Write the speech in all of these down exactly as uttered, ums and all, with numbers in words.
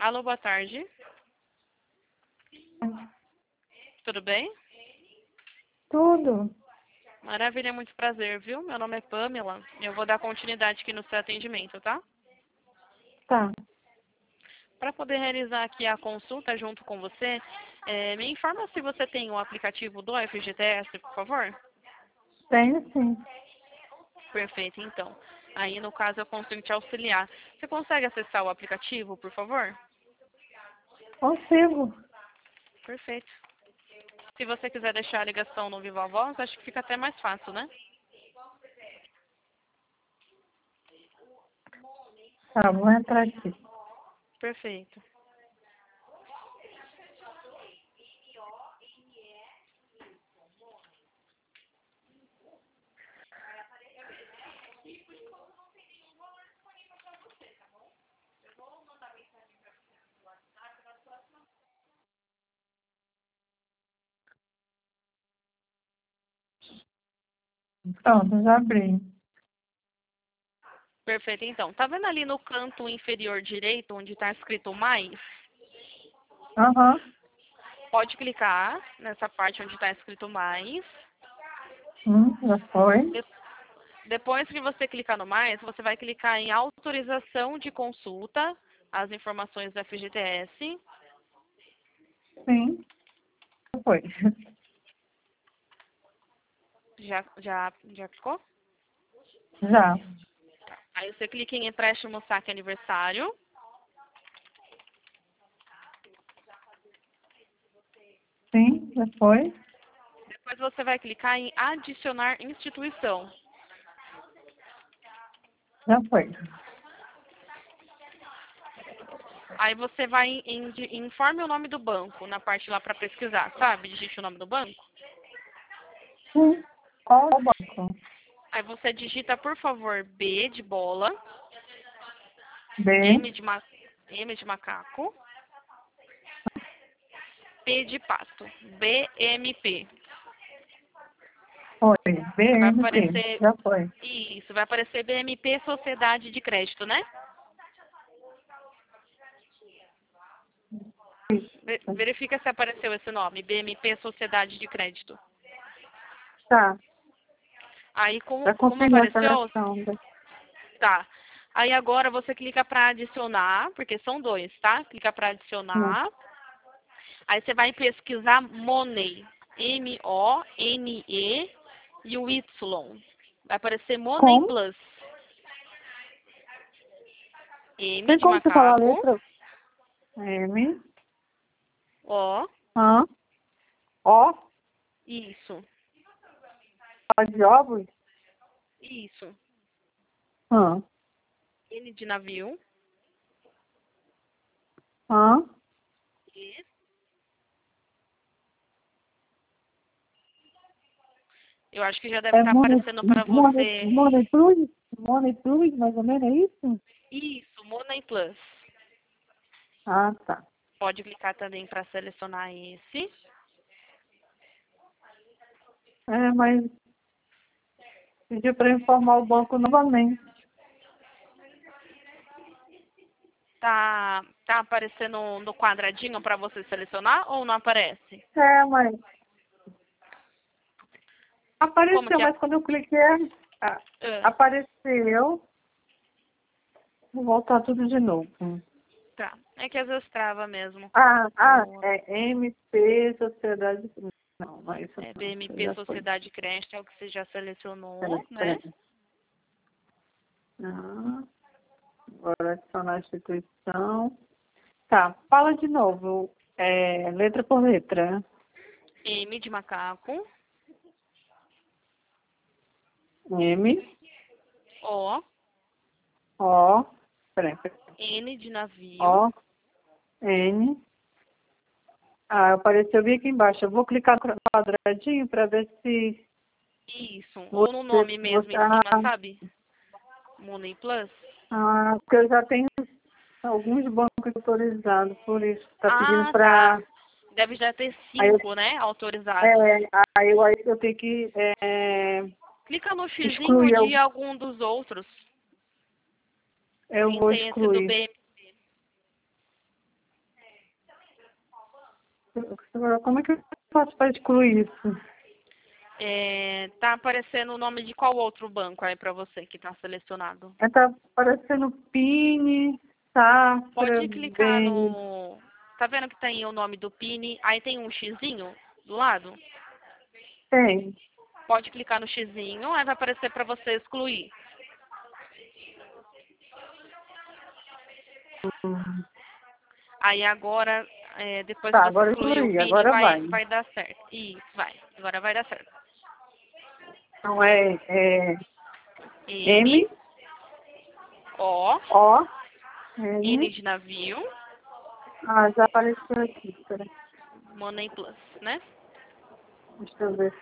Alô, boa tarde. Tudo bem? Tudo. Maravilha, muito prazer, viu? Meu nome é Pamela. Eu vou dar continuidade aqui no seu atendimento, tá? Tá. Para poder realizar aqui a consulta junto com você, eh, me informa se você tem o aplicativo do F G T S, por favor? Tenho sim. Perfeito, então. Aí, no caso, eu consigo te auxiliar. Você consegue acessar o aplicativo, por favor? Consigo. Perfeito. Se você quiser deixar a ligação no Viva Voz, acho que fica até mais fácil, né? Tá, vou entrar aqui. Perfeito. Pronto, já abri. Perfeito, então. Tá vendo ali no canto inferior direito, onde está escrito mais? Aham. Pode clicar nessa parte onde está escrito mais. Hum, já foi. De- Depois que você clicar no mais, você vai clicar em autorização de consulta, as informações do F G T S. Sim. Já foi. Já, já, já clicou? Já. Aí você clica em empréstimo saque aniversário. Sim, já foi. Depois você vai clicar em adicionar instituição. Já foi. Aí você vai em, em informe o nome do banco, na parte lá para pesquisar, sabe? Digite o nome do banco. Sim. Qual é o banco? Aí você digita, por favor, B de bola, M B. de, ma M de macaco, P de pato, B M P. Foi. Vai B M P. aparecer, Já foi. isso, vai aparecer B M P Sociedade de Crédito, né? Ve- Verifica se apareceu esse nome, B M P Sociedade de Crédito. Tá. Aí, como, Já como confirmou a apareceu, seleção. tá. Aí agora você clica para adicionar, porque são dois, tá? Clica para Hum. adicionar. Aí você vai pesquisar Money, M O N E e o Y. Vai aparecer Money Como? Plus. M Tem de como você falar a macaco, letra? M. O, Hã? O. isso, A de ovos? isso. Hã? N de navio, Hã? E. Eu acho que já deve É estar Money, aparecendo para Money, você. Money Plus? Money Plus, mais ou menos, é isso? Isso, Money Plus. Ah, tá. Pode clicar também para selecionar esse. É, mas pediu para informar o banco novamente. Tá, tá aparecendo no quadradinho para você selecionar ou não aparece? É, mas Como apareceu, que é? mas quando eu cliquei, ah, Ah, apareceu. Vou voltar tudo de novo. tá. É que às vezes trava mesmo. Ah, ah, O, é M P, Sociedade. Não, não é isso é, não. Isso B M P já foi. Sociedade de Crédito é o que você já selecionou, Peraí, né? peraí. Ah, agora adicionar a instituição. Tá, fala de novo. É, letra por letra. M de macaco, M, O, O, peraí, peraí. N de navio. O, N. Ah, apareceu bem aqui embaixo. Eu vou clicar no quadradinho para ver se Isso. Ou no você, nome mesmo você em ah, cima, sabe? Money Plus. ah, porque eu já tenho alguns bancos autorizados, por isso está pedindo Ah, para. tá. Deve já ter Aí, eu- cinco, né? Autorizados. é, aí, eu, aí eu tenho que é, Clica no xizinho excluir. de Eu, algum dos outros. eu Sim, vou tem esse do excluir. B M P. Como é que eu faço para excluir isso? É, tá aparecendo o nome de qual outro banco aí para você que está selecionado? Está aparecendo Pini, Safra, Pode clicar Bem. no... Tá vendo que tem o nome do Pini? Aí tem um xizinho do lado? Tem. Pode clicar no xizinho, aí vai aparecer para você excluir. Hum. Aí agora, é, depois que Tá, você agora excluir o excluí, Pini, agora vai, vai. vai dar certo. Isso, vai. Agora vai dar certo. Então é, é M, M, O, O, N N. de navio, Ah, já apareceu aqui, peraí. Money Plus, né? Deixa eu ver.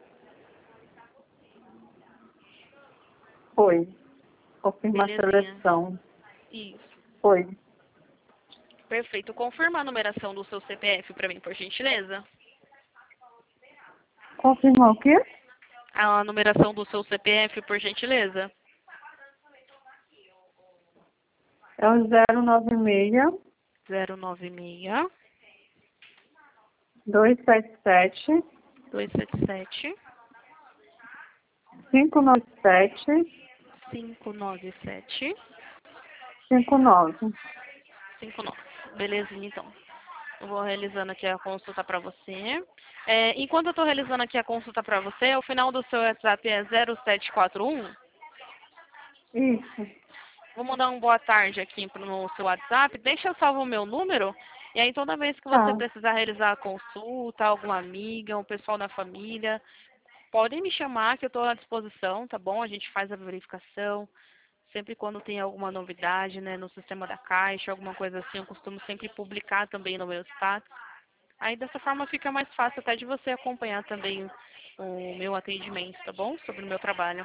Foi. Confirmar a Belezinha. seleção. Isso. Foi. Perfeito. Confirma a numeração do seu C P F para mim, por gentileza. Confirmar o quê? A numeração do seu C P F, por gentileza. É o zero nove seis, zero nove seis, dois sete sete, dois sete sete, cinco nove sete, cinco nove sete, cinco nove. cinco nove. Belezinha, então. Eu vou realizando aqui a consulta para você. É, enquanto eu estou realizando aqui a consulta para você, o final do seu WhatsApp é zero sete quatro um. Isso. Vou mandar um boa tarde aqui no seu WhatsApp. Deixa salvo o meu número. E aí toda vez que você Tá. precisar realizar a consulta, alguma amiga, um pessoal da família, podem me chamar que eu estou à disposição, tá bom? A gente faz a verificação. Sempre quando tem alguma novidade, né, no sistema da Caixa, alguma coisa assim, eu costumo sempre publicar também no meu status. Aí dessa forma fica mais fácil até de você acompanhar também o meu atendimento, tá bom? Sobre o meu trabalho.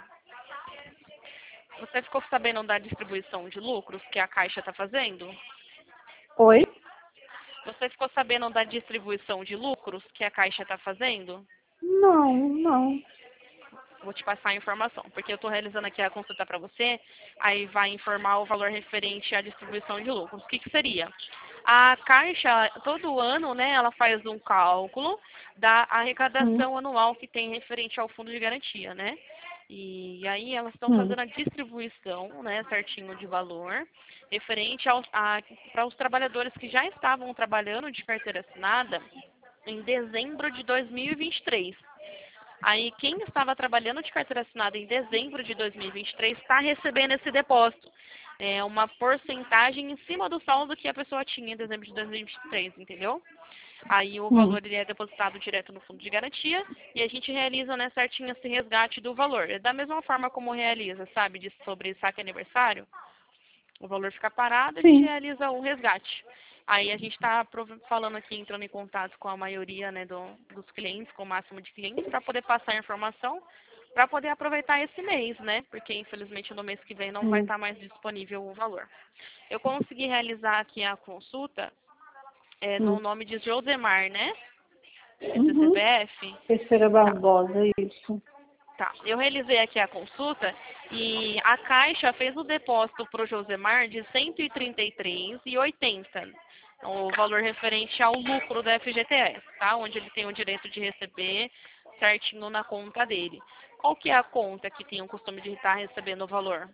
Você ficou sabendo da distribuição de lucros que a Caixa está fazendo? Oi? Você ficou sabendo da distribuição de lucros que a Caixa está fazendo? Não, não. Vou te passar a informação, porque eu estou realizando aqui a consulta para você, aí vai informar o valor referente à distribuição de lucros. O que, que seria? A Caixa, todo ano, né, ela faz um cálculo da Hum, arrecadação anual que tem referente ao fundo de garantia, né? E aí elas estão hum, fazendo a distribuição, né, certinho de valor, referente aos, a, para os trabalhadores que já estavam trabalhando de carteira assinada em dezembro de dois mil e vinte e três. Aí, quem estava trabalhando de carteira assinada em dezembro de dois mil e vinte e três está recebendo esse depósito. É uma porcentagem em cima do saldo que a pessoa tinha em dezembro de dois mil e vinte e três, entendeu? Aí o hum. valor ele é depositado direto no fundo de garantia e a gente realiza, né, certinho esse resgate do valor. É da mesma forma como realiza, sabe, de, sobre saque aniversário, o valor fica parado, a gente Sim. realiza o resgate. Aí a gente está falando aqui, entrando em contato com a maioria, né, do, dos clientes, com o máximo de clientes, para poder passar a informação, para poder aproveitar esse mês, né? Porque infelizmente no mês que vem não vai Hum. estar mais disponível o valor. Eu consegui realizar aqui a consulta é, no Hum. nome de Josemar, né? Esse Uhum. C P F. Terceira Tá. Barbosa, isso. Tá, eu realizei aqui a consulta e a Caixa fez o depósito para o Josemar de cento e trinta e três reais e oitenta centavos, o valor referente ao lucro da F G T S, tá? Onde ele tem o direito de receber certinho na conta dele. Qual que é a conta que tem o costume de estar recebendo o valor?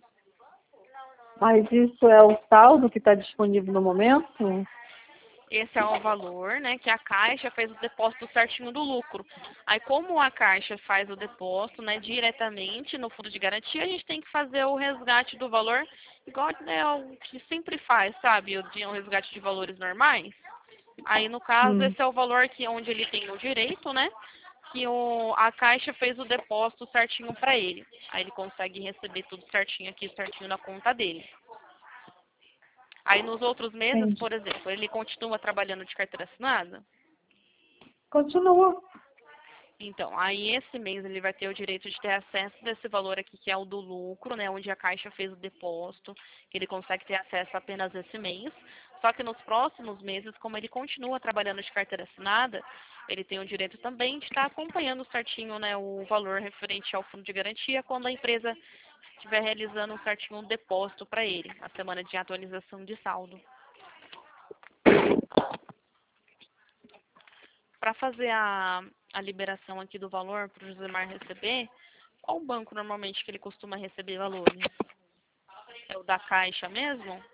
Mas isso é o saldo que está disponível no momento? Esse é o valor, né, que a Caixa fez o depósito certinho do lucro. Aí, como a Caixa faz o depósito, né, diretamente no fundo de garantia, a gente tem que fazer o resgate do valor, igual, né, o que sempre faz, sabe? O de um resgate de valores normais. Aí, no caso, Hum. esse é o valor que onde ele tem o direito, né, que o, a Caixa fez o depósito certinho para ele. Aí ele consegue receber tudo certinho aqui, certinho na conta dele. Aí, nos outros meses, Entendi. por exemplo, ele continua trabalhando de carteira assinada? Continua. Então, aí esse mês ele vai ter o direito de ter acesso desse valor aqui, que é o do lucro, né, onde a Caixa fez o depósito, que ele consegue ter acesso apenas esse mês. Só que nos próximos meses, como ele continua trabalhando de carteira assinada, ele tem o direito também de estar acompanhando certinho, né, o valor referente ao fundo de garantia quando a empresa estiver realizando certinho um depósito para ele, a semana de atualização de saldo. para fazer a, a liberação aqui do valor para o Josemar receber, qual o banco normalmente que ele costuma receber valores? É o da Caixa mesmo?